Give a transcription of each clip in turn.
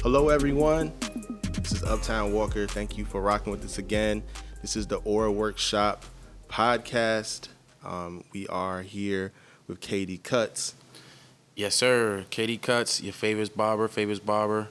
Hello, everyone. This is Uptown Walker. Thank you for rocking with us again. This is the Aura Workshop podcast. We are here with KD Cuts. Yes, sir. KD Cuts, your favorite barber.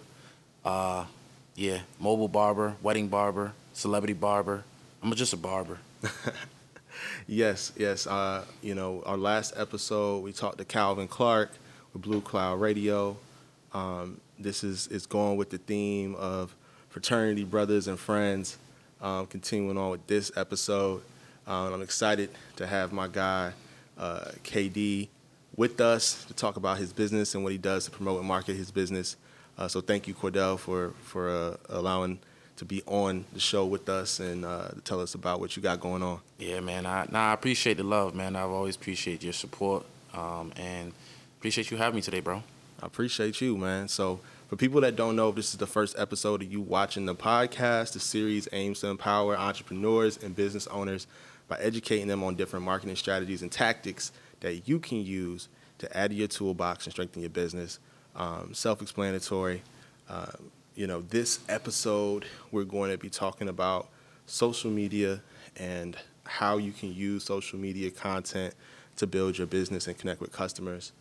Mobile barber, wedding barber, celebrity barber. I'm just a barber. Yes. Our last episode, we talked to Calvin Clark with Blue Cloud Radio. This is going with the theme of fraternity brothers and friends, continuing on with this episode. I'm excited to have my guy, KD, with us to talk about his business and what he does to promote and market his business. So thank you, Cordell, for allowing to be on the show with us and to tell us about what you got going on. Yeah, man. I appreciate the love, man. I've always appreciated your support and appreciate you having me today, bro. I appreciate you, man. So for people that don't know, if this is the first episode of you watching the podcast, the series aims to empower entrepreneurs and business owners by educating them on different marketing strategies and tactics that you can use to add to your toolbox and strengthen your business. Self-explanatory. This episode, we're going to be talking about social media and how you can use social media content to build your business and connect with customers.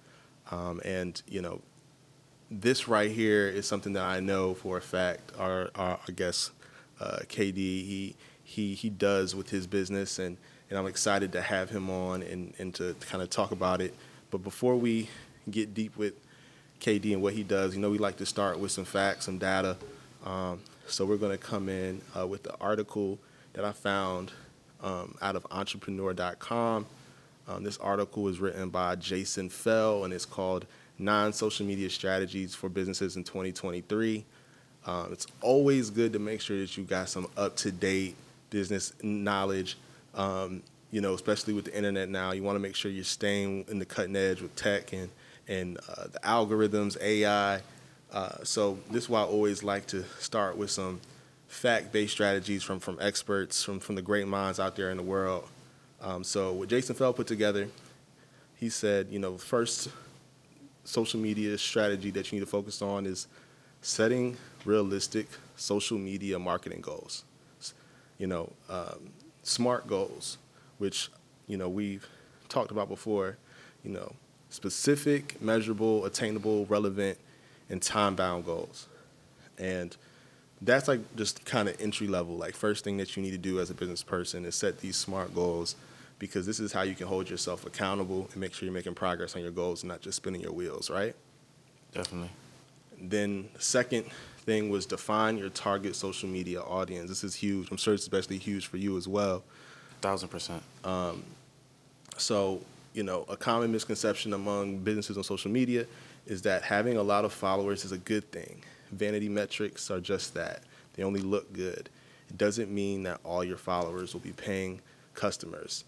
This right here is something that I know for a fact our guest, KD, he does with his business, and I'm excited to have him on and to kind of talk about it. But before we get deep with KD and what he does, we like to start with some facts, some data. So we're going to come in with the article that I found out of entrepreneur.com. This article is written by Jason Fell, and it's called 9 Social Media Strategies for Businesses in 2023. It's always good to make sure that you got some up-to-date business knowledge, especially with the internet now. You want to make sure you're staying in the cutting edge with tech and the algorithms, AI. So this is why I always like to start with some fact-based strategies from experts, from the great minds out there in the world. So what Jason Fell put together, he said, first social media strategy that you need to focus on is setting realistic social media marketing goals. SMART goals, which, we've talked about before, specific, measurable, attainable, relevant, and time-bound goals. And that's like just kind of entry level. Like first thing that you need to do as a business person is set these SMART goals, because this is how you can hold yourself accountable and make sure you're making progress on your goals and not just spinning your wheels, right? Definitely. Then the second thing was define your target social media audience. This is huge. I'm sure it's especially huge for you as well. 1,000%. So, a common misconception among businesses on social media is that having a lot of followers is a good thing. Vanity metrics are just that. They only look good. It doesn't mean that all your followers will be paying customers.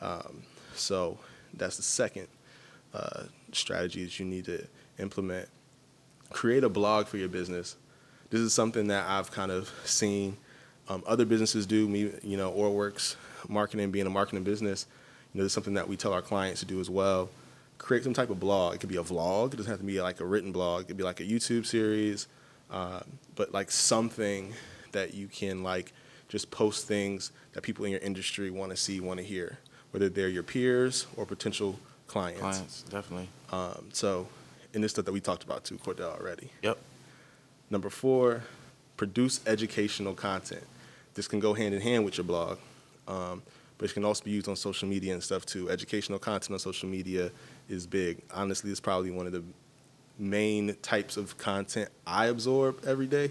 So that's the second strategy that you need to implement. Create a blog for your business. This is something that I've kind of seen other businesses do. Auraworks Marketing, being a marketing business, this is something that we tell our clients to do as well. Create some type of blog. It could be a vlog. It doesn't have to be like a written blog. It could be like a YouTube series, but like something that you can like just post things that people in your industry want to see, want to hear, whether they're your peers or potential clients. Clients, definitely. And this stuff that we talked about too, Cordell, already. Yep. Number 4, produce educational content. This can go hand in hand with your blog, but it can also be used on social media and stuff too. Educational content on social media is big. Honestly, it's probably one of the main types of content I absorb every day.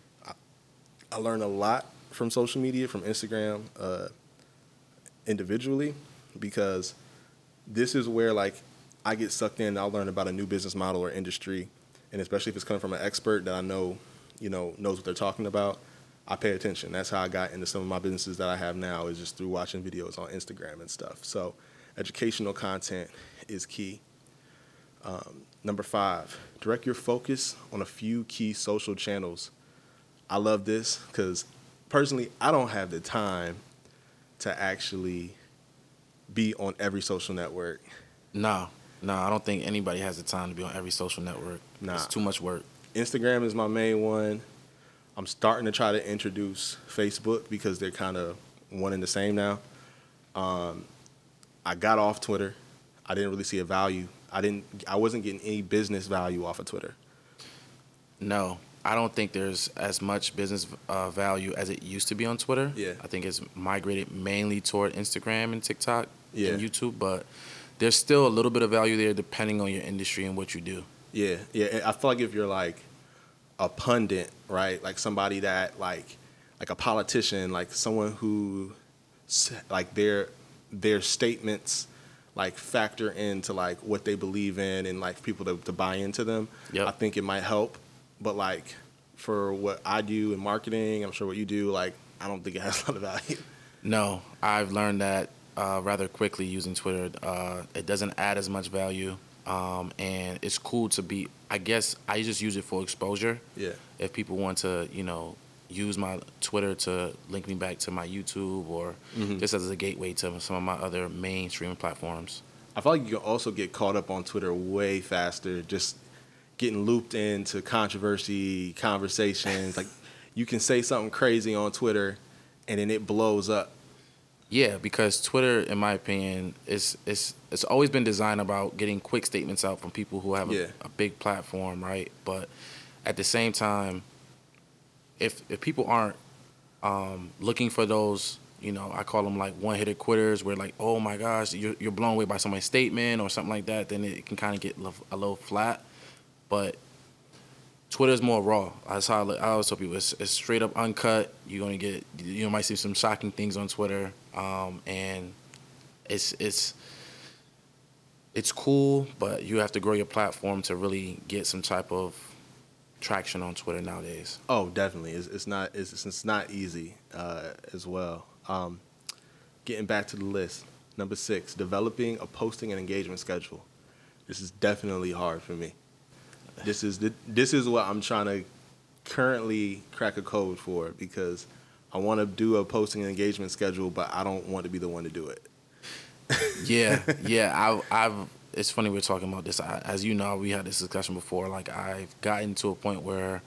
I learn a lot from social media, from Instagram, individually, because this is where like I get sucked in. I'll learn about a new business model or industry, and especially if it's coming from an expert that I know, knows what they're talking about. I pay attention. That's how I got into some of my businesses that I have now, is just through watching videos on Instagram and stuff. So educational content is key. Number 5, direct your focus on a few key social channels. I love this because personally, I don't have the time to actually be on every social network. No, I don't think anybody has the time to be on every social network. Nah. It's too much work. Instagram is my main one. I'm starting to try to introduce Facebook because they're kind of one and the same now. I got off Twitter. I didn't really see a value. I wasn't getting any business value off of Twitter. No, I don't think there's as much business value as it used to be on Twitter. Yeah. I think it's migrated mainly toward Instagram and TikTok and Yeah. YouTube, but there's still a little bit of value there depending on your industry and what you do. Yeah, yeah. And I feel like if you're like a pundit, right? Like somebody that like a politician, like someone who like their statements like factor into like what they believe in and like people to buy into them. Yep. I think it might help. But like for what I do in marketing, I'm sure what you do, like I don't think it has a lot of value. No, I've learned that rather quickly using Twitter. It doesn't add as much value, and it's cool to be. I guess I just use it for exposure. Yeah. If people want to, use my Twitter to link me back to my YouTube or just as a gateway to some of my other main streaming platforms. I feel like you can also get caught up on Twitter way faster, just getting looped into controversy, conversations. Like you can say something crazy on Twitter and then it blows up. Yeah, because Twitter, in my opinion, it's always been designed about getting quick statements out from people who have a big platform, right? But at the same time, if people aren't looking for those, I call them like one-hitter quitters, where like, oh my gosh, you're blown away by somebody's statement or something like that, then it can kind of get a little flat. But Twitter's more raw. That's how I always tell people. It's straight up uncut. You're gonna get, might see some shocking things on Twitter, and it's cool, but you have to grow your platform to really get some type of traction on Twitter nowadays. Oh, definitely. It's not easy as well. Getting back to the list, number 6, developing a posting and engagement schedule. This is definitely hard for me. This is what I'm trying to currently crack a code for because I want to do a posting and engagement schedule, but I don't want to be the one to do it. Yeah. I've. It's funny we're talking about this. As you know, we had this discussion before. Like I've gotten to a point where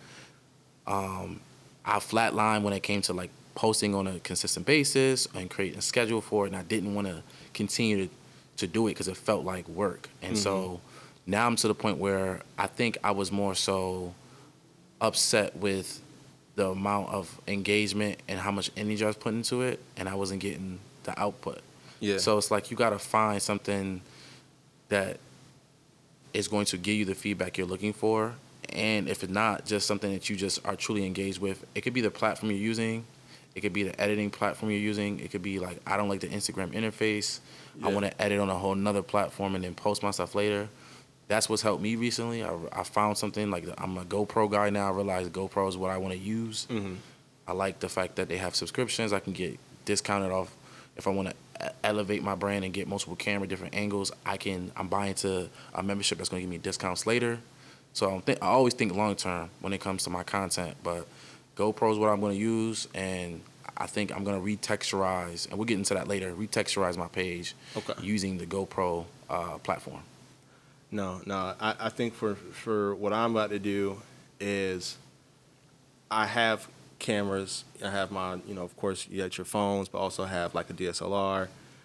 I flatlined when it came to like posting on a consistent basis and creating a schedule for it, and I didn't want to continue to do it because it felt like work. And so now I'm to the point where I think I was more so upset with the amount of engagement and how much energy I was putting into it, and I wasn't getting the output. Yeah. So it's like you got to find something that is going to give you the feedback you're looking for. And if it's not just something that you just are truly engaged with, it could be the platform you're using. It could be the editing platform you're using. It could be like, I don't like the Instagram interface. I want to edit on a whole nother platform and then post my stuff later. That's what's helped me recently. I found something like, I'm a GoPro guy now. I realize GoPro is what I want to use. I like the fact that they have subscriptions. I can get discounted off if I want to elevate my brand and get multiple camera, different angles. I'm buying to a membership that's going to give me discounts later. So I always think long term when it comes to my content. But GoPro is what I'm going to use, and I think I'm going to retexturize, and we'll get into that later. Retexturize my page using the GoPro platform. No. I think for what I'm about to do is I have cameras. I have my, of course, you got your phones, but also have like a DSLR.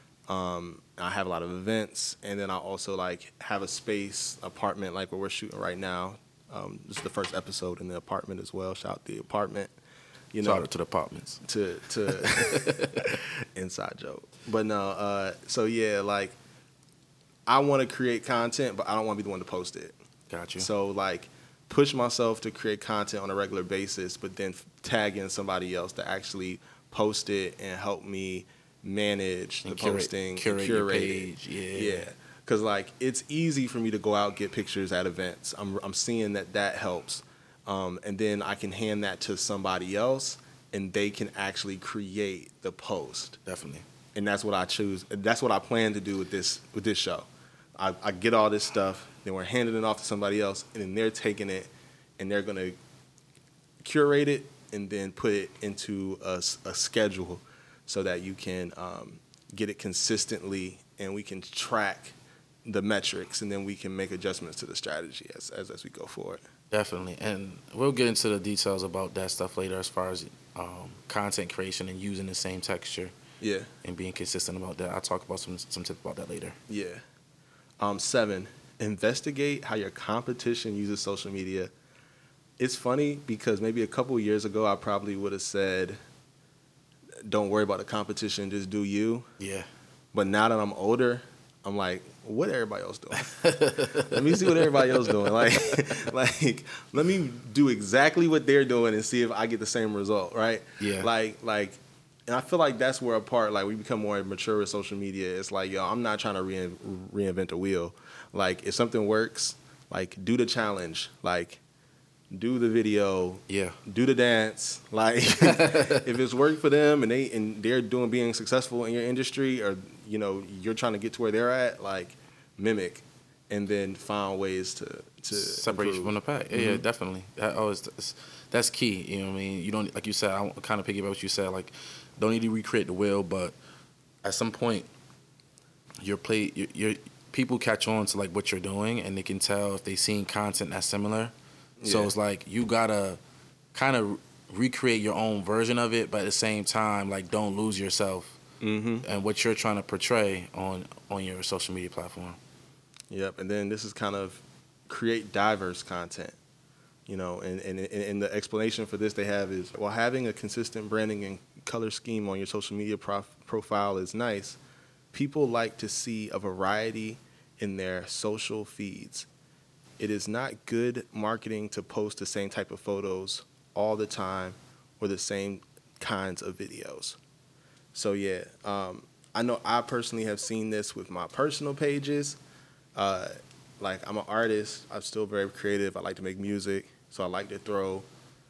I have a lot of events, and then I also like have a space apartment like where we're shooting right now. This is the first episode in the apartment as well. Shout out the apartment. Shout out to the apartments. To inside joke. But no, so yeah, like I want to create content, but I don't want to be the one to post it. Got you. So like push myself to create content on a regular basis, but then tag in somebody else to actually post it and help me manage the posting, curate your page. Yeah. Because like it's easy for me to go out get pictures at events. I'm seeing that helps, and then I can hand that to somebody else, and they can actually create the post. Definitely. And that's what I choose. That's what I plan to do with this show. I get all this stuff, then we're handing it off to somebody else, and then they're taking it and they're gonna curate it and then put it into a schedule so that you can get it consistently, and we can track the metrics, and then we can make adjustments to the strategy as we go forward. Definitely, and we'll get into the details about that stuff later, as far as content creation and using the same texture Yeah, and being consistent about that. I'll talk about some tips about that later. yeah. 7, investigate how your competition uses social media. It's funny because maybe a couple years ago I probably would have said, "Don't worry about the competition, just do you." Yeah, But now that I'm older, I'm like, what everybody else doing? Let me see what everybody else doing. Like, let me do exactly what they're doing and see if I get the same result, right? yeah, And I feel like that's where like we become more mature with social media. It's like, yo, I'm not trying to reinvent the wheel. Like, if something works, like, do the challenge, like, do the video, yeah. do the dance. Like, if it's worked for them and they're being successful in your industry, or you're trying to get to where they're at, like, mimic, and then find ways to Separate you improve. from the pack. Yeah, yeah, definitely. That's key. You know what I mean? You don't, like you said. I kind of piggyback what you said. Like, don't need to recreate the wheel, but at some point, your people catch on to like what you're doing, and they can tell if they seen content that's similar. So Yeah. it's like you gotta kind of recreate your own version of it, but at the same time, like, don't lose yourself and what you're trying to portray on your social media platform. Yep. And then this is kind of create diverse content. And the explanation for this they have is, while having a consistent branding and color scheme on your social media profile is nice, people like to see a variety in their social feeds. It is not good marketing to post the same type of photos all the time or the same kinds of videos. So yeah, I know I personally have seen this with my personal pages. Uh, like, I'm an artist. I'm still very creative. I like to make music, so I like to throw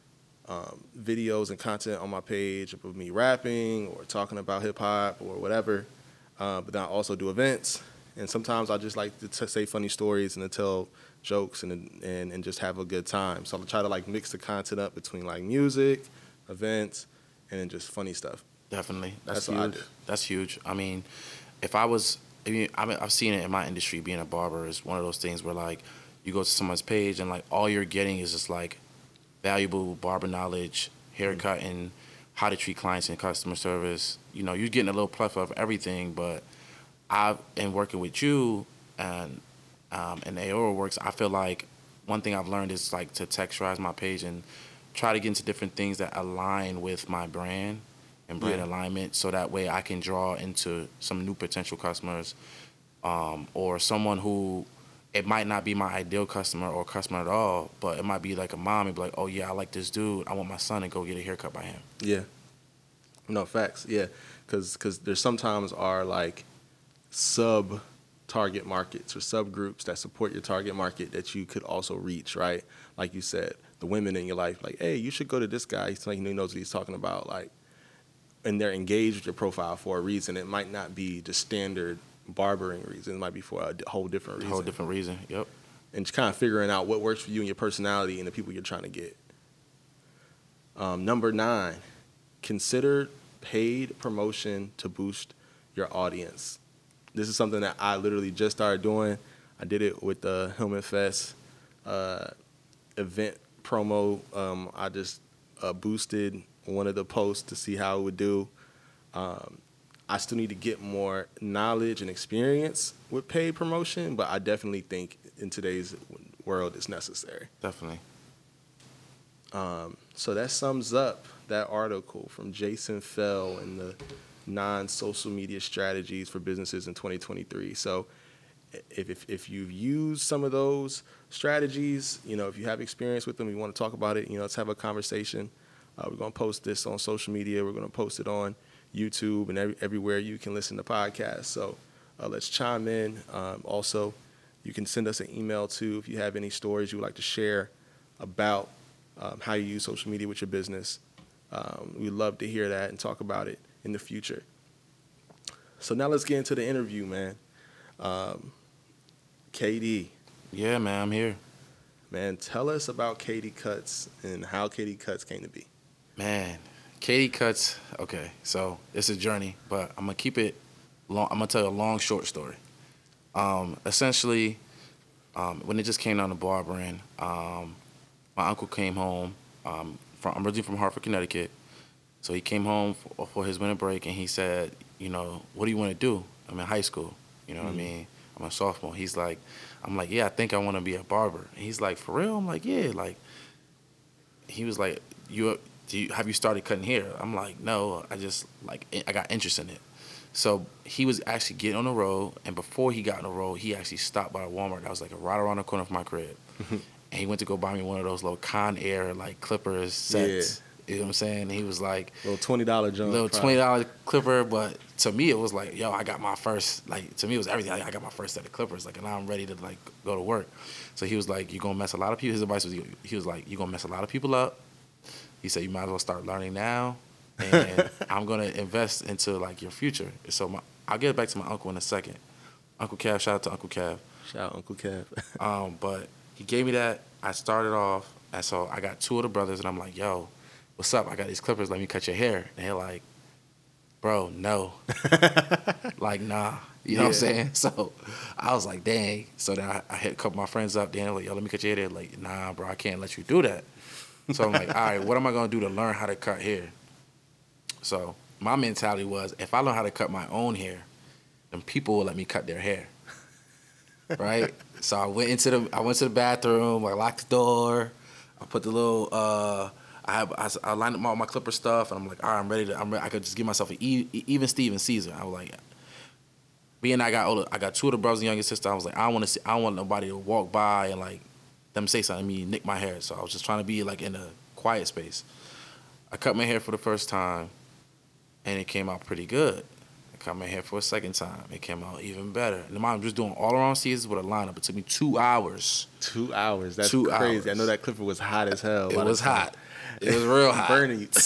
videos and content on my page of me rapping or talking about hip hop or whatever. But then I also do events, and sometimes I just like to say funny stories and to tell jokes and just have a good time. So I try to like mix the content up between like music, events, and then just funny stuff. Definitely, that's That's what I huge. do. That's huge. I mean, if I was, I've seen it in my industry. Being a barber is one of those things where, like, you go to someone's page and like all you're getting is just like valuable barber knowledge, haircut, and how to treat clients and customer service. You're getting a little plethora of everything. But in working with you and Aora Works, I feel like one thing I've learned is like to texturize my page and try to get into different things that align with my brand and brand Yeah. alignment, so that way I can draw into some new potential customers, or someone who, it might not be my ideal customer or customer at all, but it might be like a mom and be like, oh yeah, I like this dude. I want my son to go get a haircut by him. Yeah. No, facts. Yeah, because there's sometimes are like sub target markets or subgroups that support your target market that you could also reach, right? Like you said, the women in your life, like, hey, you should go to this guy. He's like, he knows what he's talking about, like, and they're engaged with your profile for a reason. It might not be the standard barbering reason. It might be for a whole different A reason. whole different reason. Yep. And just kind of figuring out what works for you and your personality and the people you're trying to get. Number 9, consider paid promotion to boost your audience. This is something that I literally just started doing. I did it with the Hillman Fest event promo. I just boosted one of the posts to see how it would do. I still need to get more knowledge and experience with paid promotion, but I definitely think in today's world it's necessary. Definitely. So that sums up that article from Jason Fell and the non-social media strategies for businesses in 2023. So if you've used some of those strategies, if you have experience with them, you want to talk about it, let's have a conversation. We're going to post this on social media. We're going to post it on YouTube and everywhere you can listen to podcasts. So let's chime in. Also, you can send us an email too if you have any stories you would like to share about how you use social media with your business. We'd love to hear that and talk about it in the future. So now let's get into the interview, man. KD. Yeah, man, I'm here. Man, tell us about KD Cuts and how KD Cuts came to be. Man, KD Cuts. Okay, so it's a journey, but I'm gonna keep it long. I'm gonna tell you a long, short story. Essentially, when it just came down to barbering, my uncle came home. I'm originally from Hartford, Connecticut. So he came home for his winter break, and he said, you know, what do you want to do? I'm in high school. You know what I mean? I'm a sophomore. He's like, I'm like, yeah, I think I want to be a barber. And he's like, for real? I'm like, yeah. Like, he was like, have you started cutting hair? I'm like, no, I got interest in it. So he was actually getting on the road, and before he got on the road, he actually stopped by a Walmart that was like right around the corner from my crib. And he went to go buy me one of those little Conair like clippers sets. You know what I'm saying? And he was like, Little $20 jump. little $20 clipper, but to me it was like, yo, I got my first, like, to me it was everything. I got my first set of clippers, like, and now I'm ready to like go to work. So he was like, you're gonna mess a lot of people. His advice was, he was like, you're gonna mess a lot of people up. He said you might as well start learning now, and I'm gonna invest into like your future. So I'll get back to my uncle in a second. Uncle Cav, shout out to Uncle Cav. Shout out Uncle Cav. But he gave me that. I started off, and so I got two of the brothers, and I'm like, yo, what's up? I got these clippers. Let me cut your hair. And they're like, bro, no. Like, nah. You know what I'm saying? So I was like, dang. So then I hit a couple of my friends up. Then like, yo, let me cut your hair. They're like, nah, bro, I can't let you do that. So I'm like, all right, what am I going to do to learn how to cut hair? So my mentality was, if I learn how to cut my own hair, then people will let me cut their hair. Right? So I went to the bathroom. I locked the door. I put the little I lined up all my clipper stuff, and I'm like, all right, I'm ready. I could just give myself an even Steven Caesar. I was like, being I got older, I got two of the brothers and younger sister. I was like, I don't want nobody to walk by and like them say something to me, nick my hair. So I was just trying to be like in a quiet space. I cut my hair for the first time, and it came out pretty good. I cut my hair for a second time. It came out even better. And I'm just doing all around Caesars with a lineup. It took me 2 hours. 2 hours. That's 2 crazy. hours. I know that clipper was hot as hell. It was hot. It was real hot. Burning you.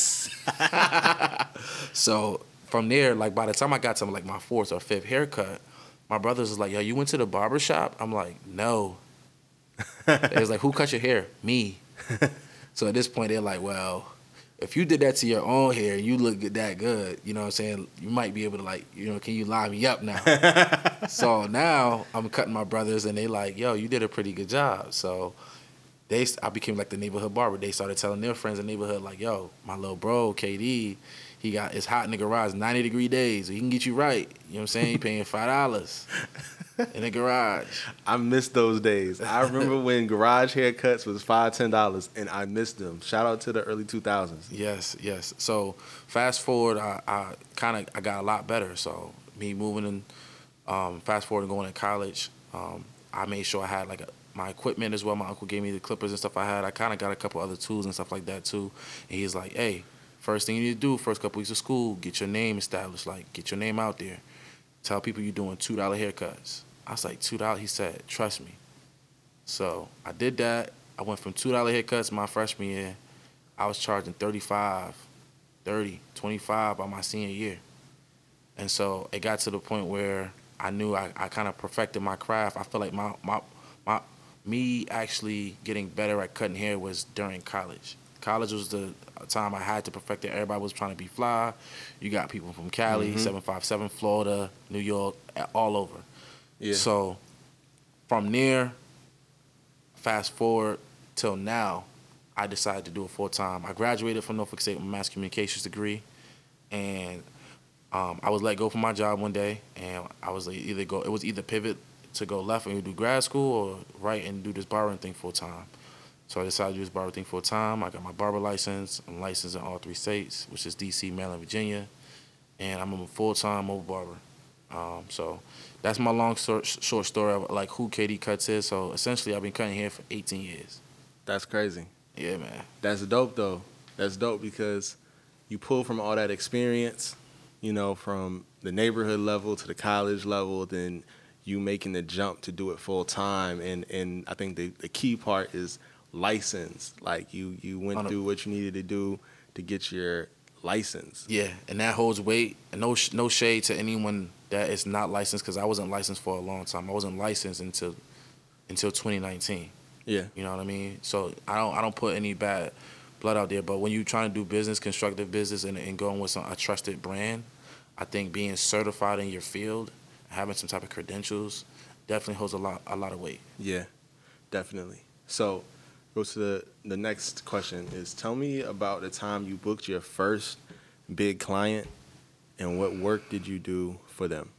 So from there, like by the time I got to like my fourth or fifth haircut, my brothers was like, yo, you went to the barber shop? I'm like, no. They was like, who cut your hair? Me. So at this point, they're like, well, if you did that to your own hair and you look that good, you know what I'm saying, you might be able to like, you know, can you line me up now? So now I'm cutting my brothers, and they like, yo, you did a pretty good job. So I became like the neighborhood barber. They started telling their friends in the neighborhood, like, yo, my little bro, KD, it's hot in the garage, 90-degree days. So he can get you right. You know what I'm saying? He paying $5 in the garage. I miss those days. I remember when garage haircuts was $5, $10, and I missed them. Shout out to the early 2000s. Yes. So fast forward, I got a lot better. So me moving in, fast forward and going to college, I made sure I had like my equipment as well. My uncle gave me the clippers and stuff I had. I kind of got a couple other tools and stuff like that too. And he's like, hey, first thing you need to do, first couple weeks of school, get your name established. Like, get your name out there. Tell people you're doing $2 haircuts. I was like, $2? He said, trust me. So I did that. I went from $2 haircuts my freshman year. I was charging $35, $30, $25 by my senior year. And so it got to the point where I knew I kind of perfected my craft. I feel like me actually getting better at cutting hair was during college. College was the time I had to perfect it. Everybody was trying to be fly. You got people from Cali, 757, Florida, New York, all over. Yeah. So from there, fast forward till now, I decided to do it full time. I graduated from Norfolk State with a mass communications degree, and I was let go from my job one day, and I was like, it was either pivot to go left and do grad school, or right and do this barbering thing full time. So I decided to do this barber thing full time. I got my barber license. I'm licensed in all 3 states, which is D.C., Maryland, Virginia, and I'm a full-time mobile barber. So that's my long short story of like who KD Cuts is. So essentially, I've been cutting hair for 18 years. That's crazy. Yeah, man. That's dope, though. That's dope because you pull from all that experience, you know, from the neighborhood level to the college level, then you making the jump to do it full time. And I think the key part is license. Like you went through what you needed to do to get your license. Yeah, and that holds weight. And no shade to anyone that is not licensed, because I wasn't licensed for a long time. I wasn't licensed until 2019. Yeah. You know what I mean? So I don't put any bad blood out there. But when you're trying to do business, constructive business, and going with a trusted brand, I think being certified in your field, having some type of credentials, definitely holds a lot of weight. Yeah, definitely. So go to the next question is tell me about the time you booked your first big client and what work did you do for them?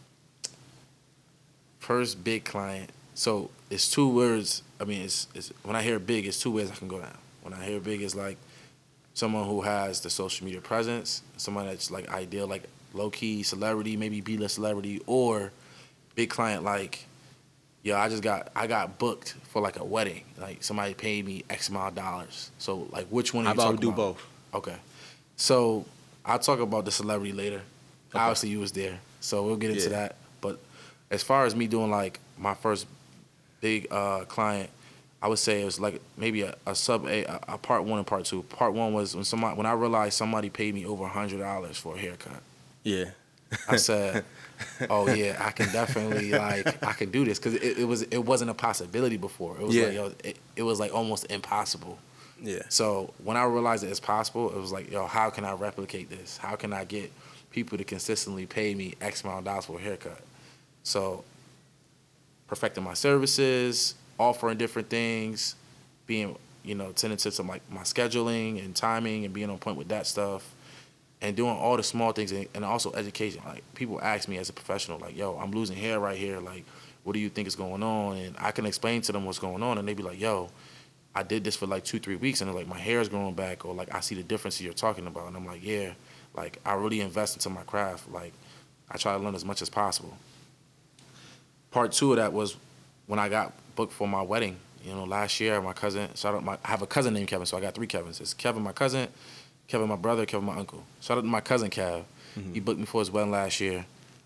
First big client. So it's two words. I mean, it's when I hear big, it's two ways I can go down. When I hear big, it's like someone who has the social media presence, someone that's like ideal, like low key celebrity, maybe B-list celebrity, or big client like, yo, I got booked for like a wedding. Like somebody paid me X amount of dollars. So like, which one are How you about we talking do about? both? Okay. So I'll talk about the celebrity later. Okay. Obviously, you was there, so we'll get into Yeah. that. But as far as me doing like my first big client, I would say it was like maybe a part one and part two. Part one was when I realized somebody paid me over $100 for a haircut. Yeah. I said, "Oh yeah, I can definitely I can do this," because it wasn't a possibility before. It was Yeah. like it was like almost impossible. Yeah. So when I realized that it's possible, it was like, yo, how can I replicate this? How can I get people to consistently pay me X amount of dollars for a haircut? So perfecting my services, offering different things, being, attentive to like my scheduling and timing and being on point with that stuff, and doing all the small things and also education. Like people ask me as a professional, like, yo, I'm losing hair right here. Like, what do you think is going on? And I can explain to them what's going on, and they be like, yo, I did this for like 2-3 weeks, and they're like, my hair is growing back, or like I see the difference you're talking about, and I'm like, yeah, like I really invest into my craft. Like I try to learn as much as possible. Part two of that was when I got booked for my wedding. Last year, my cousin, I have a cousin named Kevin, so I got three Kevins. It's Kevin, my cousin, Kevin, my brother, Kevin, my uncle. Shout out to my cousin Kev. Mm-hmm. He booked me for his wedding last year.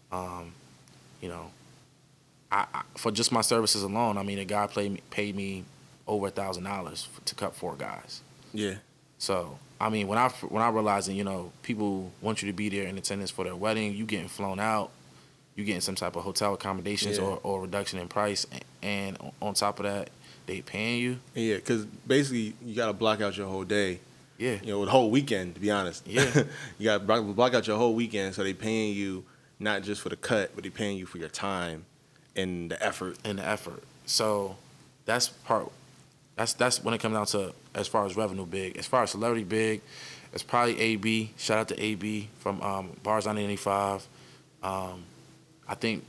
You know, I for just my services alone, I mean, a guy paid me over $1,000 to cut 4 guys. Yeah. So I mean, when I realized that people want you to be there in attendance for their wedding, you getting flown out, you getting some type of hotel accommodations Yeah. or reduction in price, and on top of that, they paying you. Yeah, because basically you got to block out your whole day. Yeah. The whole weekend, to be honest. Yeah. You got to block out your whole weekend, so they paying you not just for the cut, but they paying you for your time and the effort. So that's when it comes down to as far as revenue big. As far as celebrity big, it's probably AB. Shout out to AB from Bars 985. I think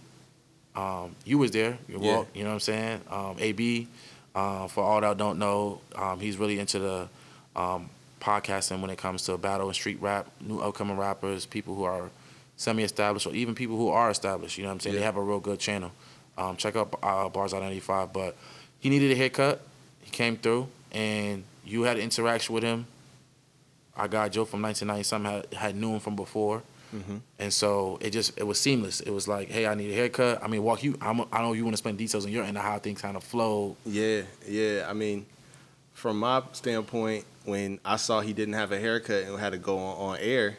you was there. Yeah. You know what I'm saying? AB, for all that don't know, he's really into the podcasting when it comes to battle and street rap, new upcoming rappers, people who are semi-established, or even people who are established. You know what I'm saying? Yeah. They have a real good channel. Check out Bars 95. But he needed a haircut. He came through, and you had an interaction with him. Our guy Joe from 1990 had knew him from before. Mm-hmm. And so it was seamless. It was like, hey, I need a haircut. I mean, I know you want to explain details on your end of how things kind of flow. Yeah. I mean, from my standpoint, when I saw he didn't have a haircut and had to go on air,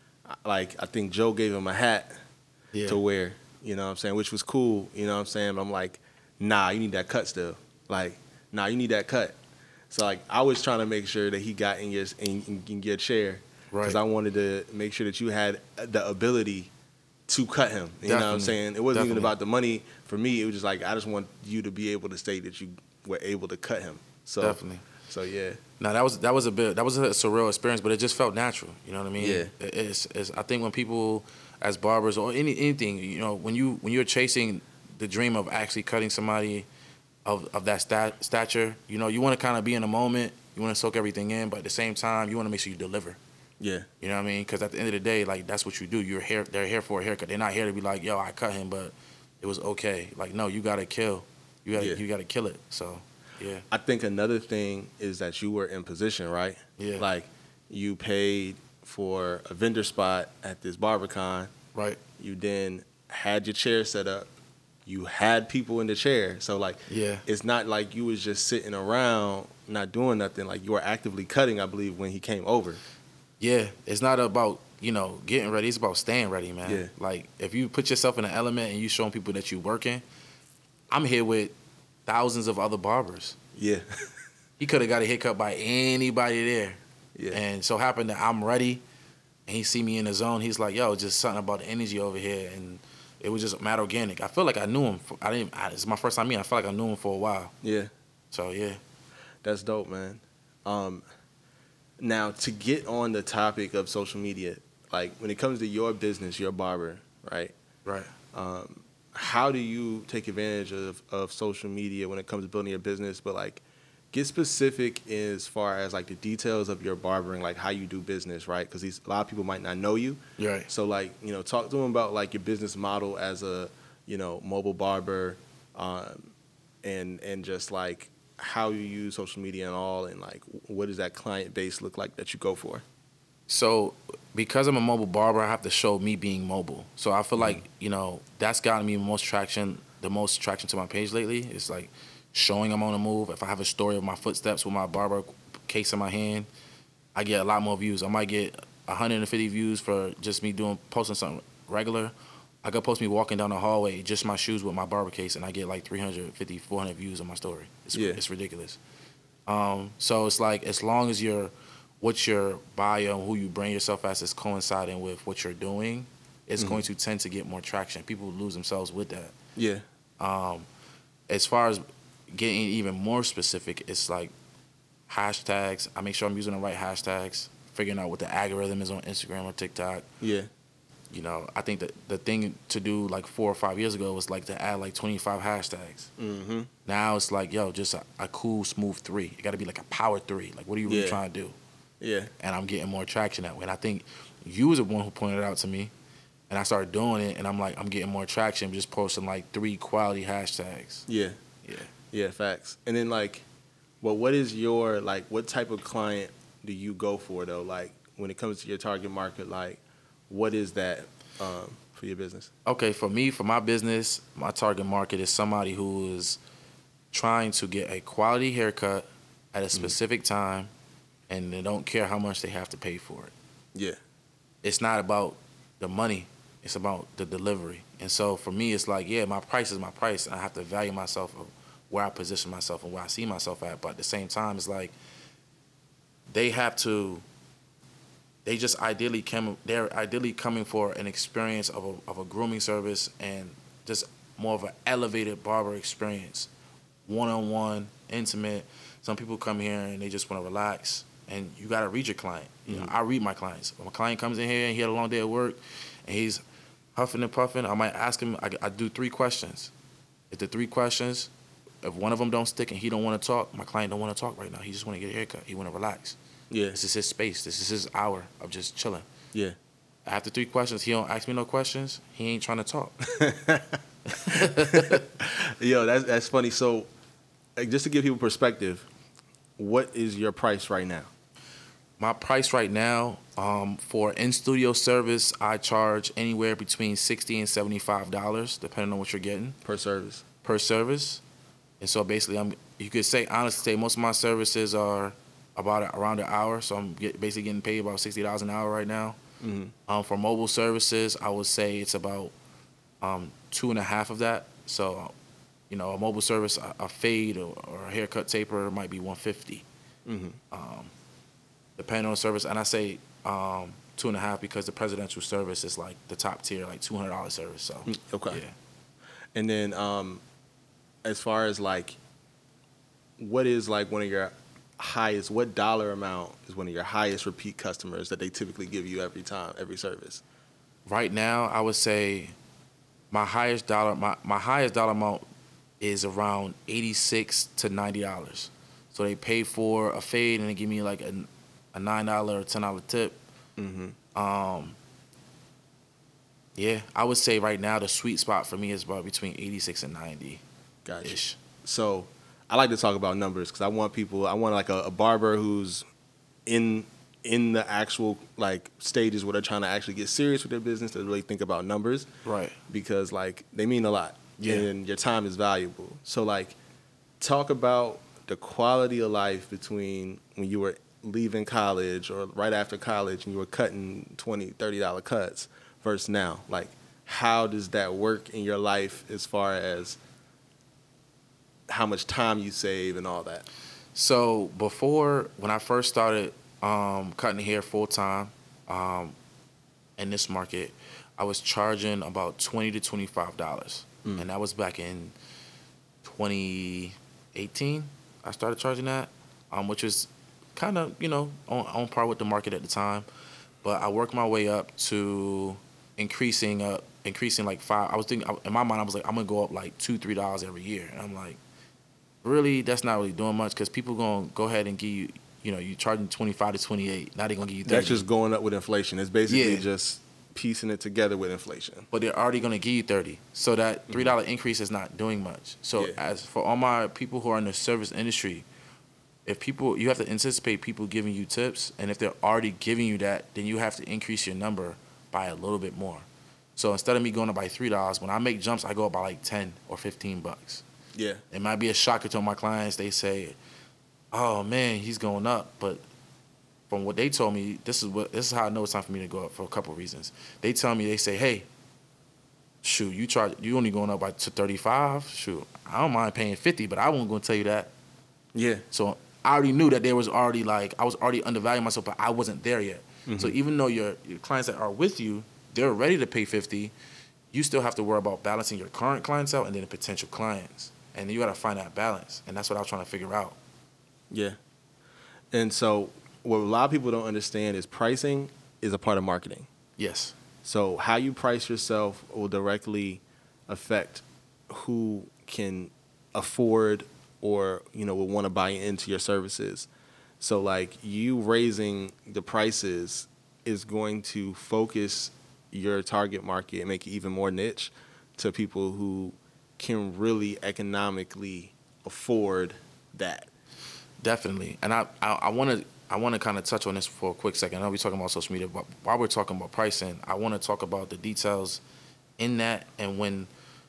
I think Joe gave him a hat to wear, you know what I'm saying, which was cool, you know what I'm saying? But I'm like, nah, you need that cut still. Like, nah, you need that cut. So, like, I was trying to make sure that he got in your chair. Right. Because I wanted to make sure that you had the ability to cut him. You know what I'm saying? It wasn't even about the money for me. It was just like, I just want you to be able to state that you were able to cut him. So, Definitely. So, yeah. No, that was a surreal experience, but it just felt natural. You know what I mean? Yeah. It's I think when people, as barbers or anything, when you're chasing the dream of actually cutting somebody of that stature, you want to kind of be in the moment. You want to soak everything in, but at the same time, you want to make sure you deliver. Yeah. You know what I mean? Because at the end of the day, like, that's what you do. They're here for a haircut. They're not here to be like, yo, I cut him, but it was okay. Like, no, you gotta kill. You gotta kill it. So, yeah. I think another thing is that you were in position, right? Yeah. Like, you paid for a vendor spot at this BarberCon. Right. You then had your chair set up. You had people in the chair. So, like, Yeah. it's not like you was just sitting around not doing nothing. Like, you were actively cutting, I believe, when he came over. Yeah, it's not about, getting ready. It's about staying ready, man. Yeah. Like, if you put yourself in an element and you showing people that you working, I'm here with thousands of other barbers. Yeah. He could have got a haircut by anybody there. Yeah. And so happened that I'm ready, and he see me in the zone. He's like, yo, just something about the energy over here. And it was just mad organic. I feel like I knew him. It's my first time meeting. I feel like I knew him for a while. Yeah. So, yeah. That's dope, man. Um, Now, to get on the topic of social media, like when it comes to your business, your barber, right? Right. How do you take advantage of social media when it comes to building your business? But like, get specific as far as like the details of your barbering, like how you do business, right? Because a lot of people might not know you. Right. So like, talk to them about like your business model as a, mobile barber, um, and just like how you use social media and all, and like what does that client base look like that you go for? So because I'm a mobile barber, I have to show me being mobile. So I feel like, that's gotten me the most traction to my page lately. It's like showing I'm on the move. If I have a story of my footsteps with my barber case in my hand, I get a lot more views. I might get 150 views for just me posting something regular. I could post me walking down the hallway, just my shoes with my barber case, and I get like 350, 400 views on my story. It's ridiculous. So it's like as long as what your bio and who you brand yourself as is coinciding with what you're doing, it's going to tend to get more traction. People lose themselves with that. Yeah. As far as getting even more specific, it's like hashtags. I make sure I'm using the right hashtags, figuring out what the algorithm is on Instagram or TikTok. Yeah. I think that the thing to do like 4 or 5 years ago was like to add like 25 hashtags. Mm-hmm. Now it's like, yo, just a cool, smooth 3. It got to be like a power 3. Like, what are you really trying to do? Yeah. And I'm getting more traction that way. And I think you was the one who pointed it out to me, and I started doing it, and I'm like, I'm getting more traction just posting like 3 quality hashtags. Yeah. Yeah. Yeah. Facts. And then like, well, what is your like? What type of client do you go for though? Like when it comes to your target market, like what is that for your business? Okay, for me, for my business, my target market is somebody who is trying to get a quality haircut at a specific time, and they don't care how much they have to pay for it. Yeah. It's not about the money. It's about the delivery. And so for me, it's like, yeah, my price is my price. And I have to value myself of where I position myself and where I see myself at. But at the same time, it's like they're ideally coming for an experience of a grooming service and just more of an elevated barber experience, one-on-one, intimate. Some people come here and they just want to relax, and you got to read your client. I read my clients. When my client comes in here and he had a long day at work and he's huffing and puffing, I might ask him, I do 3 questions. If the 3 questions, if one of them don't stick and he don't want to talk, my client don't want to talk right now. He just want to get a haircut. He want to relax. Yeah. This is his space. This is his hour of just chilling. Yeah. After 3 questions, he don't ask me no questions. He ain't trying to talk. Yo, that's funny. So, like, just to give people perspective, what is your price right now? My price right now, for in-studio service, I charge anywhere between $60 and $75, depending on what you're getting. Per service. Per service. And so basically, you could say, honestly, most of my services are around an hour, so I'm basically getting paid about $60 an hour right now. Mm-hmm. For mobile services, I would say it's about 2.5 of that. So, a mobile service, a fade or a haircut taper might be $150. Mm-hmm. Depending on the service, and I say 2.5 because the presidential service is like the top tier, like $200 service. So okay. Yeah. And then, as far as like, what is like one of your highest? What dollar amount is one of your highest repeat customers that they typically give you every time, every service? Right now, I would say my highest dollar amount is around $86 to $90. So they pay for a fade and they give me like a $9 or $10 tip. Mm-hmm. Yeah, I would say right now the sweet spot for me is about between 86 and 90. Gotcha. So I like to talk about numbers because I want like a barber who's in the actual like stages where they're trying to actually get serious with their business to really think about numbers. Right. Because like they mean a lot. Yeah. And your time is valuable. So like talk about the quality of life between when you were leaving college or right after college and you were cutting $20, $30 cuts versus now. Like how does that work in your life as far as how much time you save and all that? So before, when I first started cutting hair full time in this market, I was charging about $20 to $25, and that was back in 2018. I started charging that. which is kind of, on par with the market at the time. But I worked my way up to increasing like five. I was thinking in my mind, I was like, I'm gonna go up like $2-3 every year, and I'm like, really, that's not really doing much because people gonna go ahead and give you, you charging 25 to 28. Now they're gonna give you 30. That's just going up with inflation. It's basically Yeah. just piecing it together with inflation. But they're already gonna give you 30. So that $3 increase is not doing much. So Yeah. as for all my people who are in the service industry, you have to anticipate people giving you tips, and if they're already giving you that, then you have to increase your number by a little bit more. So instead of me going up by $3, when I make jumps, I go up by like 10 or $15. Yeah. It might be a shocker to my clients. They say, "Oh man, he's going up," but from what they told me, this is how I know it's time for me to go up for a couple of reasons. They tell me, they say, "Hey, shoot, you only going up by to 35. Shoot, I don't mind paying 50, but I won't gonna tell you that." Yeah. So I already knew that there was already I was already undervaluing myself, but I wasn't there yet. So even though your clients that are with you, they're ready to pay 50, you still have to worry about balancing your current clientele and then the potential clients. And you got to find that balance. And that's what I was trying to figure out. Yeah. And so what a lot of people don't understand is pricing is a part of marketing. Yes. So how you price yourself will directly affect who can afford or, will want to buy into your services. So like you raising the prices is going to focus your target market and make it even more niche to people who can really economically afford that. Definitely. And I want to kind of touch on this for a quick second. I know we're talking about social media, but while we're talking about pricing, I want to talk about the details in that. And when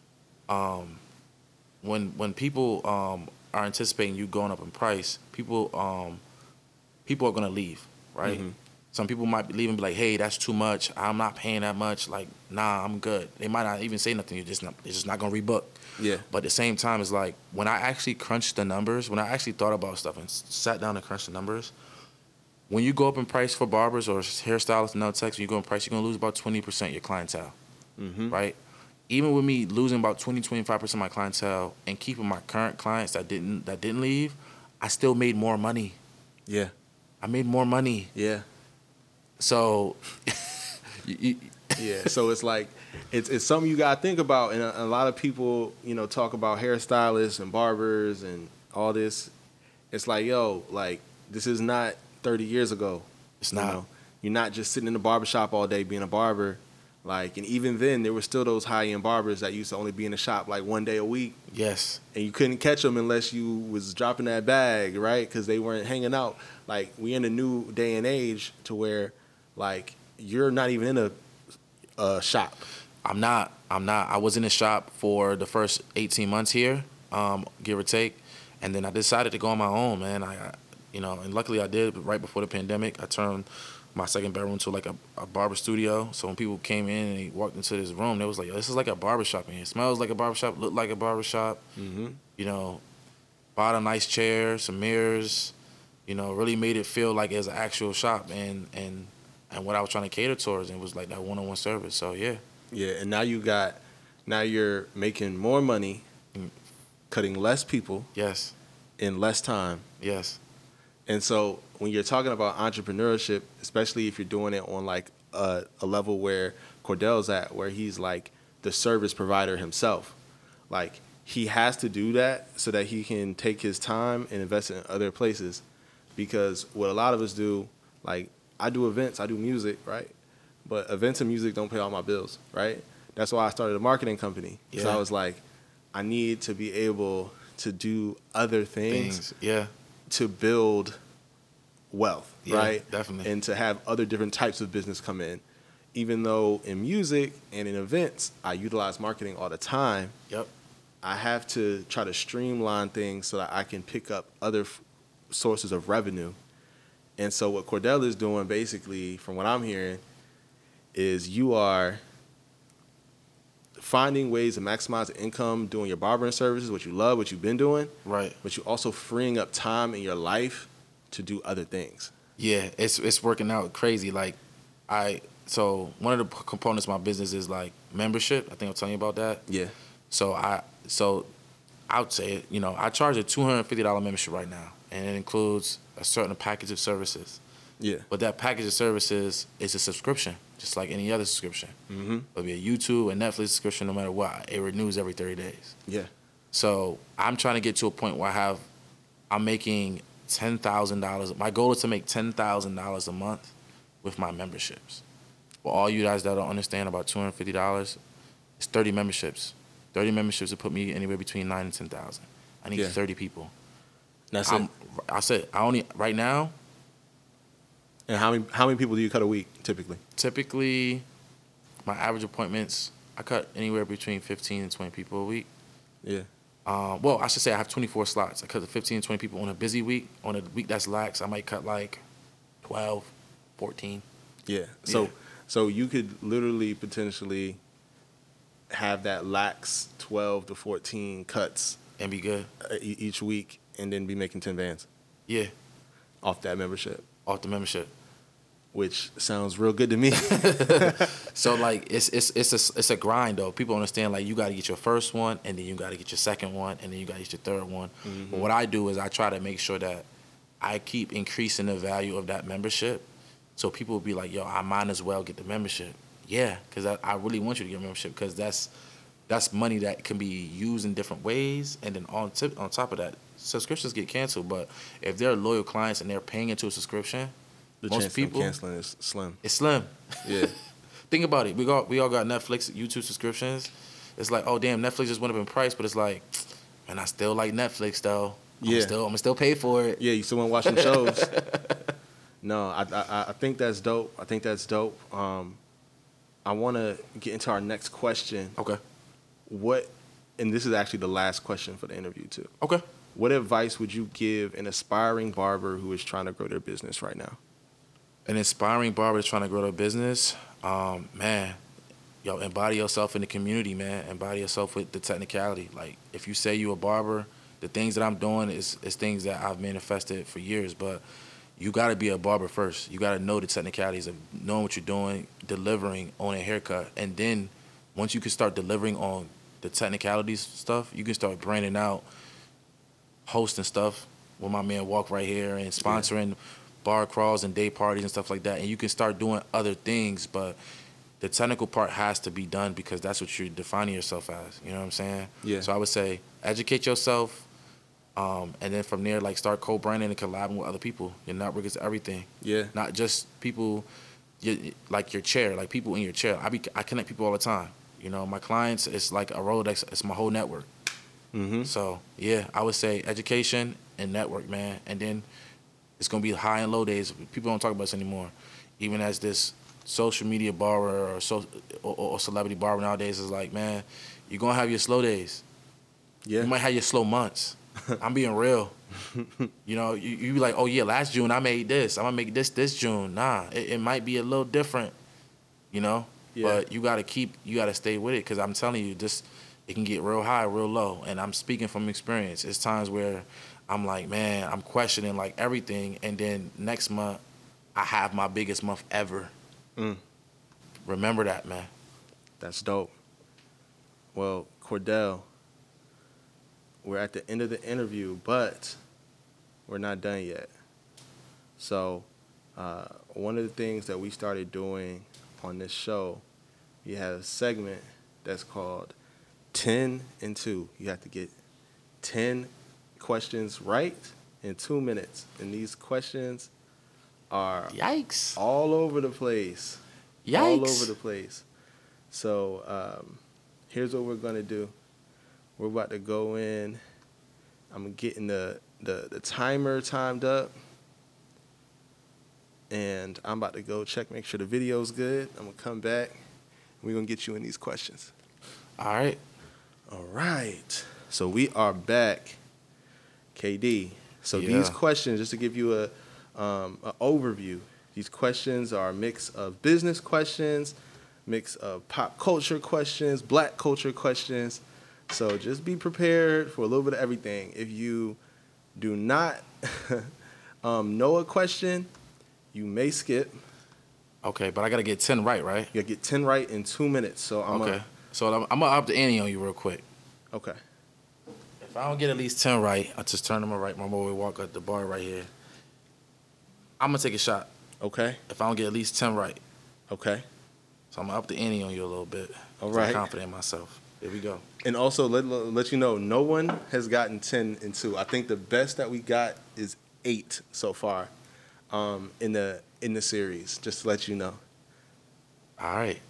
people are anticipating you going up in price, people are going to leave, right? Mm-hmm. Some people might leave and be like, "Hey, that's too much. I'm not paying that much. Like, nah, I'm good." They might not even say nothing. They're just not going to rebook. Yeah. But at the same time, it's like when I actually crunched the numbers, when I actually thought about stuff and sat down and crunched the numbers, when you go up in price for barbers or hairstylists and nail techs, when you go in price, you're going to lose about 20% of your clientele, right? Even with me losing about 20-25% of my clientele and keeping my current clients that didn't leave, I still made more money. Yeah. I made more money. Yeah. So, yeah. So it's like, it's something you got to think about. And a lot of people, talk about hairstylists and barbers and all this. It's like, yo, like, this is not 30 years ago. It's not. You're not just sitting in the barbershop all day being a barber. Like, and even then, there were still those high-end barbers that used to only be in the shop like one day a week. Yes. And you couldn't catch them unless you was dropping that bag, right? Because they weren't hanging out. Like, we in a new day and age to where, like, you're not even in a shop. I'm not. I was in the shop for the first 18 months here, give or take. And then I decided to go on my own, man. And luckily I did right before the pandemic. I turned my second bedroom to like a barber studio. So when people came in and they walked into this room, they was like, "Yo, this is like a barbershop in here. It smells like a barbershop, looked like a barbershop." Bought a nice chair, some mirrors, really made it feel like it was an actual shop and what I was trying to cater towards, and it was like that one-on-one service. So yeah. Yeah, and now you're making more money, cutting less people. Yes. In less time. Yes. And so when you're talking about entrepreneurship, especially if you're doing it on like a level where Cordell's at, where he's like the service provider himself, like he has to do that so that he can take his time and invest in other places. Because what a lot of us do, like I do events, I do music, right? But events and music don't pay all my bills, right? That's why I started a marketing company. Yeah. So I was like, I need to be able to do other things. Yeah. To build wealth, right? Definitely. And to have other different types of business come in. Even though in music and in events, I utilize marketing all the time. Yep. I have to try to streamline things so that I can pick up other sources of revenue. And so what Cordell is doing, basically, from what I'm hearing, is you are finding ways to maximize income doing your barbering services, what you love, what you've been doing. Right. But you're also freeing up time in your life to do other things. Yeah, it's working out crazy. Like, so one of the components of my business is like membership. I think I'm telling you about that. Yeah. So I would say, I charge a $250 membership right now, and it includes a certain package of services. Yeah. But that package of services is a subscription, just like any other subscription. Mm-hmm. It'll be a YouTube, a Netflix subscription, no matter what. It renews every 30 days. Yeah. So I'm trying to get to a point where I'm making $10,000. My goal is to make $10,000 a month with my memberships. For all you guys that don't understand about $250, it's 30 memberships. 30 memberships will put me anywhere between 9 and 10,000. I need 30 people. That's it. I said I only right now. And how many people do you cut a week typically? Typically, my average appointments, I cut anywhere between 15 and 20 people a week. Yeah. Well, I should say I have 24 slots. I cut 15 to 20 people on a busy week. On a week that's lax, I might cut like 12, 14. Yeah. Yeah. So you could literally potentially have that lax 12 to 14 cuts And be good. each week, and then be making 10 bands Yeah, off that membership, off the membership. which sounds real good to me. So like it's a grind though. People understand like you got to get your first one, and then you got to get your second one, and then you got to get your third one. Mm-hmm. But what I do is I try to make sure that I keep increasing the value of that membership, so people will be like, "Yo, I might as well get the membership." Yeah, because I really want you to get a membership, because that's money that can be used in different ways, and then on top of that, subscriptions get canceled. But if they're loyal clients and they're paying into a subscription, The most chance people of canceling is slim. it's slim. Yeah. Think about it. We all got Netflix, YouTube subscriptions. It's like, oh damn, Netflix just went up in price, but it's like, man, I still like Netflix though. Yeah. I'm still pay for it. Yeah, you still want to watch some shows. No, I think that's dope. I think that's dope. I want to get into our next question. Okay. And this is actually the last question for the interview too. Okay. What advice would you give an aspiring barber who is trying to grow their business right now? An inspiring barber trying to grow their business, man, embody yourself in the community, man. Embody yourself with the technicality. Like, if you say you a barber, the things that I'm doing is things that I've manifested for years, but you got to be a barber first. You got to know the technicalities of knowing what you're doing, delivering on a haircut. And then once you can start delivering on the technicalities stuff, you can start branding out, hosting stuff with my man Walk right here, and sponsoring bar crawls and day parties and stuff like that. And you can start doing other things, but the technical part has to be done, because that's what you're defining yourself as. You know what I'm saying? Yeah. So I would say educate yourself, and then from there, like, start co-branding and collabing with other people. Your network is everything. Yeah. Not just people, like your chair, like people in your chair. I connect people all the time. My clients, it's like a Rolodex. It's my whole network. Mm-hmm. So yeah, I would say education and network, man. And then it's gonna be high and low days. People don't talk about this anymore. Even as this social media barber or celebrity barber nowadays is like, man, you're gonna have your slow days. Yeah. You might have your slow months. I'm being real. You be like, oh yeah, last June I made this. I'm gonna make this June. Nah, it might be a little different. Yeah. But you gotta stay with it, because I'm telling you, it can get real high, real low. And I'm speaking from experience. It's times where I'm like, man, I'm questioning like everything, and then next month I have my biggest month ever. Remember that, man. That's dope. Well, Cordell, we're at the end of the interview, but we're not done yet. So one of the things that we started doing on this show, we have a segment that's called 10 and 2. You have to get 10 questions right in 2 minutes. And these questions are Yikes. all over the place. Yikes. All over the place. So here's what we're going to do. We're about to go in. I'm getting the timer timed up. And I'm about to go check, make sure the video's good. I'm going to come back. We're going to get you in these questions. All right. All right. So we are back, KD. So Yeah. these questions, just to give you an overview, these questions are a mix of business questions, mix of pop culture questions, black culture questions. So just be prepared for a little bit of everything. If you do not know a question, you may skip. Okay, but I gotta get 10 right, right? You gotta get 10 right in 2 minutes. So I'm okay. So I'm gonna up the ante on you real quick. Okay. If I don't get at least 10 right, I just turn to my right. My boy walk at the bar right here. I'm going to take a shot. Okay. If I don't get at least 10 right. Okay. So I'm going to up the ante on you a little bit. All 'Cause right. I'm confident in myself. Here we go. And also, let you know, no one has gotten 10 and 2. I think the best that we got is 8 so far in the series, just to let you know. All right.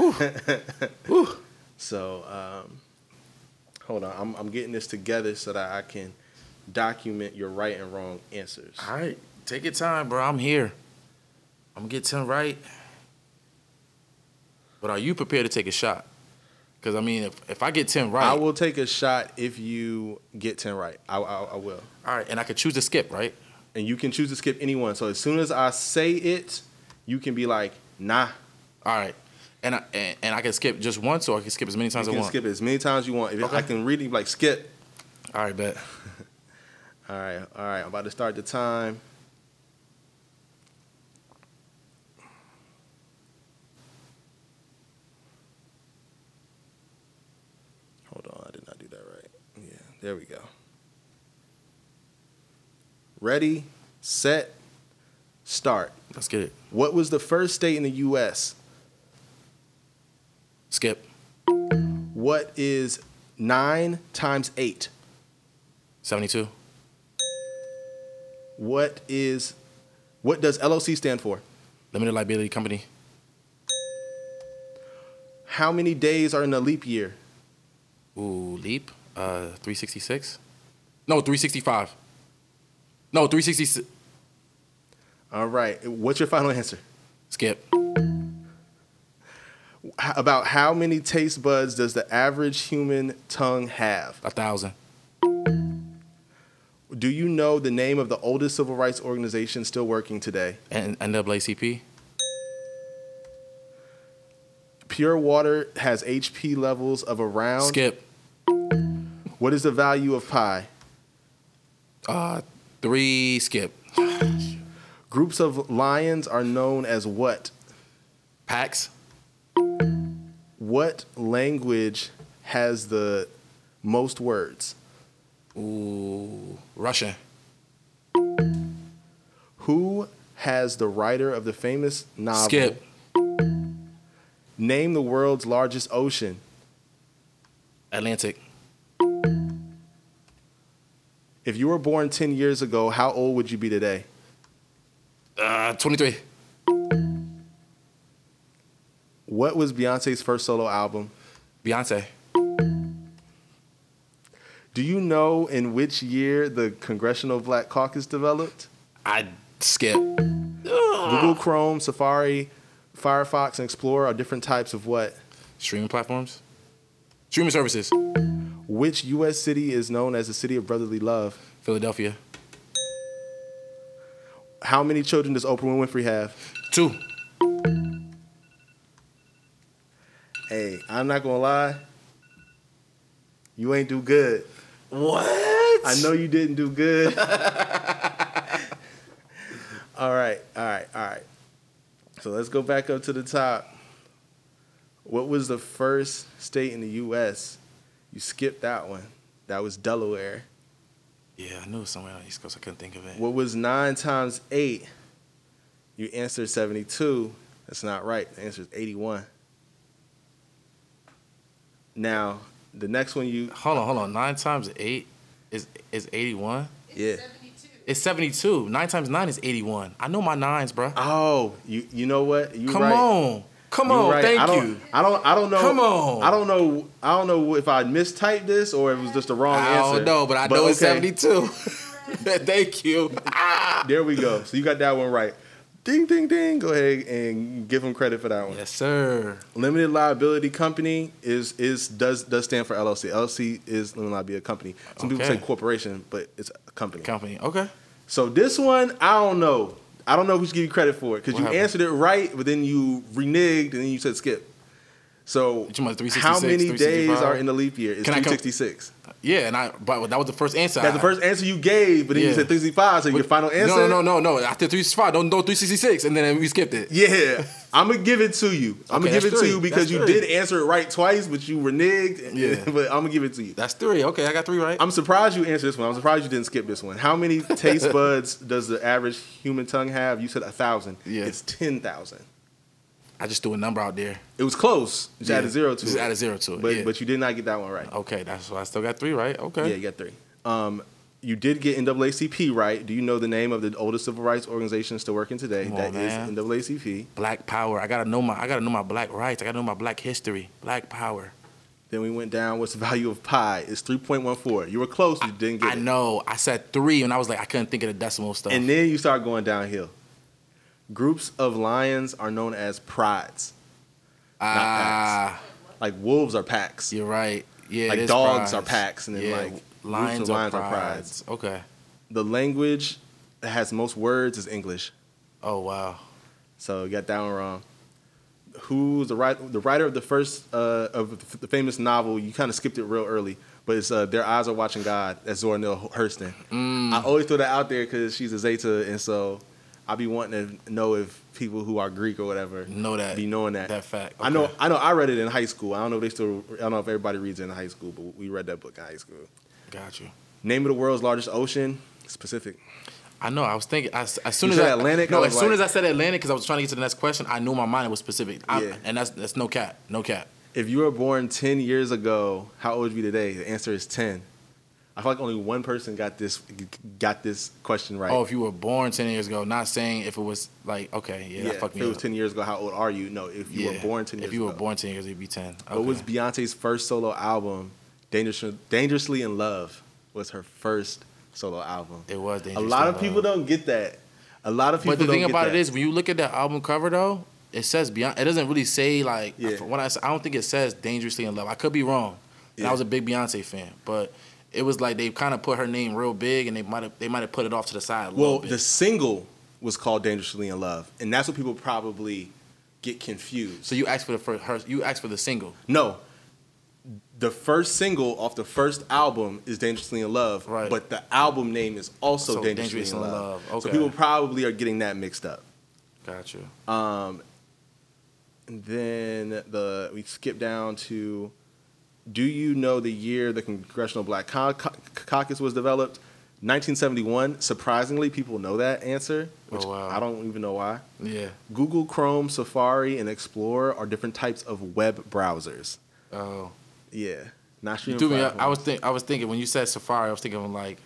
So, hold on. I'm getting this together so that I can document your right and wrong answers. All right. Take your time, bro. I'm here. I'm going to get 10 right. But are you prepared to take a shot? Because, I mean, if I get 10 right. I will take a shot if you get 10 right. I will. All right. And I could choose to skip, right? And you can choose to skip any one. So as soon as I say it, you can be like, nah. All right. And I can skip just once, or I can skip as many times as I You can want? skip it as many times as you want. If Okay. I can read it, like, skip. All right, bet. All right. I'm about to start the time. Hold on. I did not do that right. Yeah, there we go. Ready, set, start. Let's get it. What was the first state in the U.S.? Skip. What is 9 times 8? 72. What does LLC stand for? Limited liability company. How many days are in a leap year? Ooh, leap. 366. No, 365. No, 366. All right. What's your final answer? Skip. About how many taste buds does the average human tongue have? 1,000. Do you know the name of the oldest civil rights organization still working today? And NAACP. Pure water has HP levels of around. Skip. What is the value of pi? 3. Skip. Groups of lions are known as what? Packs. What language has the most words? Ooh, Russian. Who has the writer of the famous novel? Skip. Name the world's largest ocean. Atlantic. If you were born 10 years ago, how old would you be today? 23. What was Beyonce's first solo album? Beyonce. Do you know in which year the Congressional Black Caucus developed? I skip. Google Chrome, Safari, Firefox, and Explorer are different types of what? Streaming platforms. Streaming services. Which U.S. city is known as the city of brotherly love? Philadelphia. How many children does Oprah Winfrey have? 2. Hey, I'm not gonna lie. You ain't do good. What? I know you didn't do good. All right. So let's go back up to the top. What was the first state in the U.S.? You skipped that one. That was Delaware. Yeah, I knew it was somewhere on the East Coast. I couldn't think of it. What was 9 times 8? You answered 72. That's not right. The answer is 81. Now, the next one you... Hold on. 9 times 8 is 81? Yeah. It's 72. 9 times 9 is 81. I know my nines, bro. Oh, you know what? You Come right. on. Come You're on. right. Thank I you. don't know. Come on. I don't know if I mistyped this or if it was just the wrong answer. I don't know, but I know it's okay. 72. Thank you. There we go. So you got that one right. Ding, ding, ding. Go ahead and give him credit for that one. Yes, sir. Limited liability company does stand for LLC. LLC is limited liability company. Some people Okay. say corporation, but it's a company. Company. Okay. So this one, I don't know. I don't know who should give you credit for it because What you happened? answered it right, but then you reneged and then you said skip. So talking about 366, how many days 365? are in the leap year? It's Can I come- 366. Yeah, but that was the first answer. That's the first answer you gave, but then you Yeah. said 365. So your final answer? No. After 365, don't 366, and then we skipped it. Yeah, I'm gonna give it to you. I'm Okay, gonna give it that's to three. you because That's you three. did answer it right twice, but you reneged. Yeah. But I'm gonna give it to you. That's 3. Okay, I got 3 right. I'm surprised you answered this one. I'm surprised you didn't skip this one. How many taste buds does the average human tongue have? You said 1,000. Yeah. It's 10,000. I just threw a number out there. It was close. Just add a zero to Just it. add a 0 to it. But yeah. but you did not get that one right. Okay, that's why I still got 3 right. Okay. Yeah, you got 3. You did get NAACP right. Do you know the name of the oldest civil rights organization still working today? Come on, That is man. NAACP. Black power. I gotta know my black rights. I gotta know my black history. Black power. Then we went down. What's the value of pi? It's 3.14. You were close. You didn't get I it. know. I said 3, and I was like, I couldn't think of the decimal stuff. And then you start going downhill. Groups of lions are known as prides. packs. Like wolves are packs. You're right. Yeah, Like it is dogs prides. are packs, and then Yeah, like lions groups of lions are are prides. Okay. The language that has most words is English. Oh wow. So you got that one wrong. Who's the writer of the first of the famous novel? You kind of skipped it real early, but it's Their Eyes Are Watching God. That's Zora Neale Hurston. I always throw that out there because she's a Zeta, and so I be wanting to know if people who are Greek or whatever Know that. be knowing that. That fact. I know. Okay. I read it in high school. I don't know if I don't know if everybody reads it in high school, but we read that book in high school. Got you. Name of the world's largest ocean. Pacific. I know. I was thinking as soon You as said I Atlantic? No, I as was soon like- as I said Atlantic, because I was trying to get to the next question, I knew in my mind it was Pacific. Yeah. And that's no cap. No cap. If you were born 10 years ago, how old would you be today? The answer is 10. I feel like only one person got this question right. Oh, if you were born 10 years ago, not saying if it was like, okay, yeah, that yeah. fucked If me it was up. 10 years ago, how old are you? No, if you were born 10 years ago. If you were born 10 years, it'd be 10. Okay. What was Beyonce's first solo album? Dangerously in Love was her first solo album. It was A Dangerously lot of in people Love. don't get that. A lot of people But the don't thing get about that. it is, when you look at that album cover, though, it says Beyonce. It doesn't really say, like, Yeah. from what I don't think it says Dangerously in Love. I could be wrong. And Yeah. I was a big Beyonce fan. But it was like they kind of put her name real big, and they might have put it off to the side a Well, little bit. the single was called Dangerously in Love, and that's what people probably get confused. So you asked for you asked for the single. No. The first single off the first album is Dangerously in Love, Right. but the album name is also So Dangerously Dangerously in in Love. Love, So okay. people probably are getting that mixed up. Got you. And then we skip down to, do you know the year the Congressional Black Caucus was developed? 1971. Surprisingly, people know that answer, which Oh, wow. I don't even know why. Yeah. Google, Chrome, Safari, and Explorer are different types of web browsers. Oh. Yeah, not You streaming threw me. platforms. I was thinking when you said Safari, I was thinking of like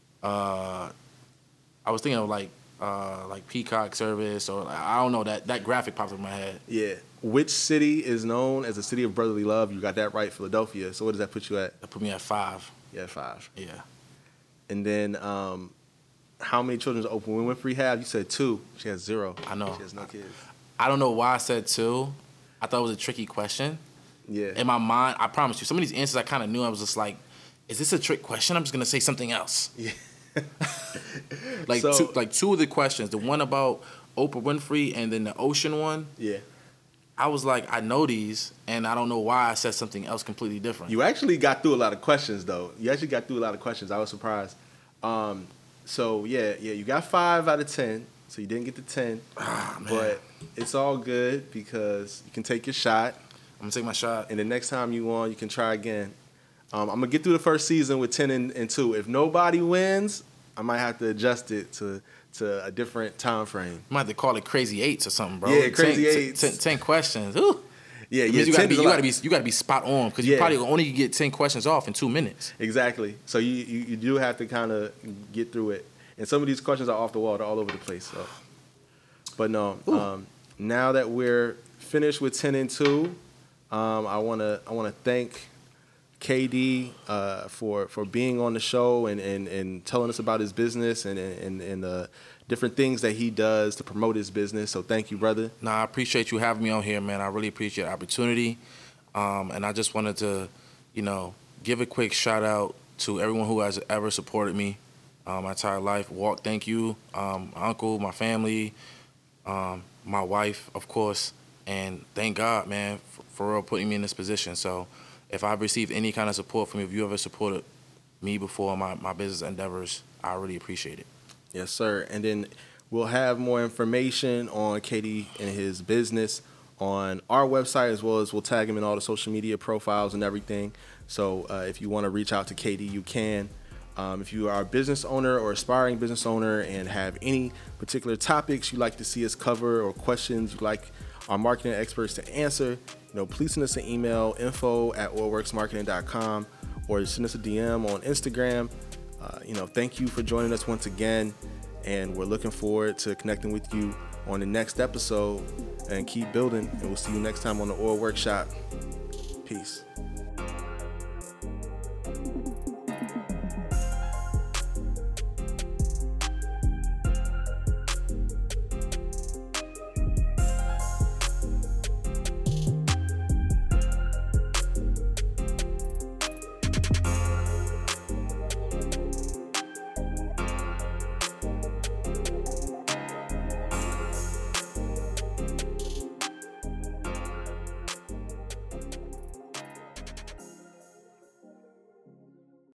Peacock service or like, I don't know, that graphic popped up in my head. Yeah. Which city is known as the city of brotherly love? You got that right, Philadelphia. So what does that put you at? That put me at 5. Yeah, 5. Yeah. And then how many children does Oprah Winfrey have? You said 2. She has 0. I know. She has no kids. I don't know why I said 2. I thought it was a tricky question. Yeah. In my mind, I promise you, some of these answers I kind of knew. I was just like, is this a trick question? I'm just gonna say something else. Yeah. Like So- two of the questions, the one about Oprah Winfrey and then the ocean one. Yeah. I was like, I know these, and I don't know why I said something else completely different. You actually got through a lot of questions, though. You actually got through a lot of questions. I was surprised. So, yeah, you got 5 out of 10. So you didn't get the 10. Ah, man. But it's all good because you can take your shot. I'm gonna take my shot. And the next time you want, you can try again. I'm going to get through the first season with 10 and 2. If nobody wins, I might have to adjust it to a different time frame. You might have to call it Crazy Eights or something, bro. Yeah, Crazy 10, Eights. 10 questions. Ooh. Yeah, It yeah, means you 10 gotta be is a you lot. gotta be spot on because Yeah. you probably only get 10 questions off in 2 minutes. Exactly. So you do have to kind of get through it. And some of these questions are off the wall. They're all over the place. So. But no, now that we're finished with 10 and 2, I wanna thank KD for being on the show and telling us about his business and the different things that he does to promote his business. So thank you, brother. Nah, I appreciate you having me on here, man. I really appreciate the opportunity. And I just wanted to, give a quick shout out to everyone who has ever supported me my entire life. Walk, thank you. My uncle, my family, my wife, of course, And thank God, man, for real, putting me in this position. So if I've received any kind of support from you, if you ever supported me before my business endeavors, I really appreciate it. Yes, sir. And then we'll have more information on KD and his business on our website, as well as we'll tag him in all the social media profiles and everything. So if you want to reach out to KD, you can. If you are a business owner or aspiring business owner and have any particular topics you'd like to see us cover or questions you'd like our marketing experts to answer, please send us an email, info@oilworksmarketing.com, or send us a DM on Instagram. Thank you for joining us once again, and we're looking forward to connecting with you on the next episode, and keep building, and we'll see you next time on the Oil Workshop. Peace.